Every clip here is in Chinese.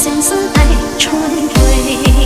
相思爱春回。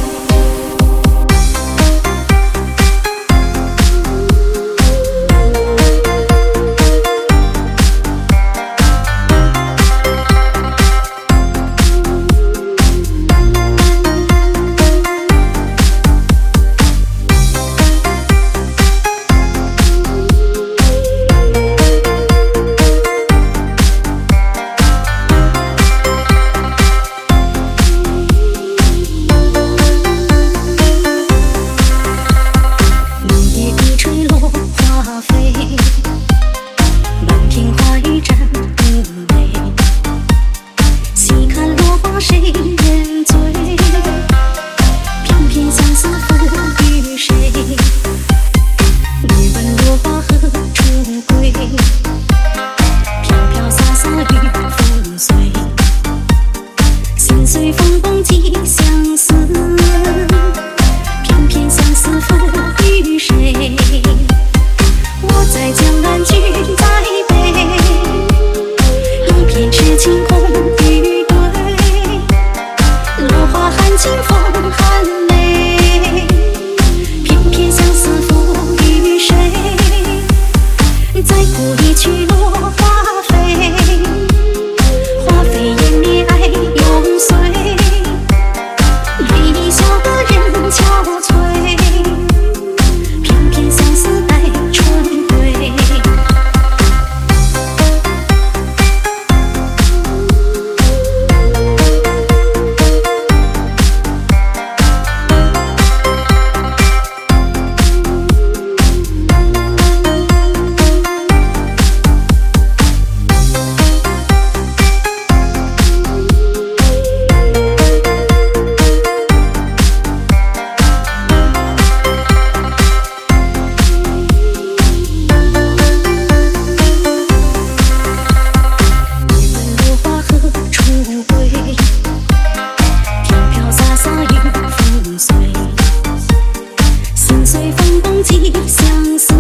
随风蹦寄相思，偏偏相思付与谁？我在江南，君在北，一片痴情空与对。落花含情风含泪，偏偏相思付与谁？在故里去落花飞，花飞烟灭爱永碎。微笑的人憔悴，偏偏相思爱春归。随风蹦寄相思，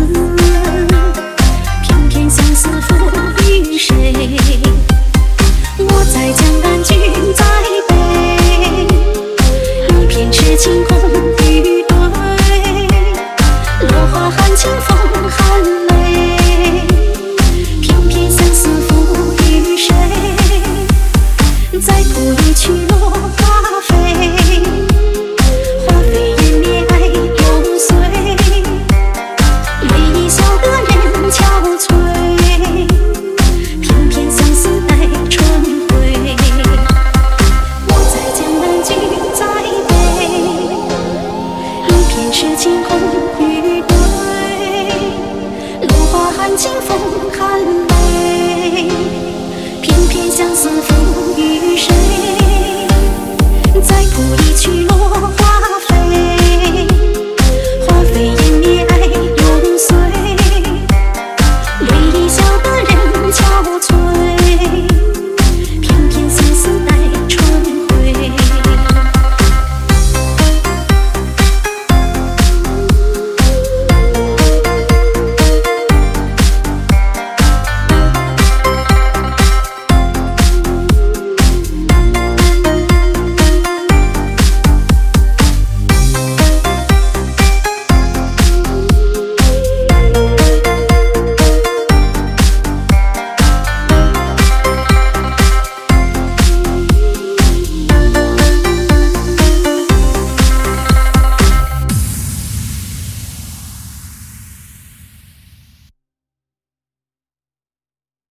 偏偏相思付与谁？我在江南，君在北，一片痴情空与对。落花含情风含泪，偏偏相思付与谁？在故里去落花飞。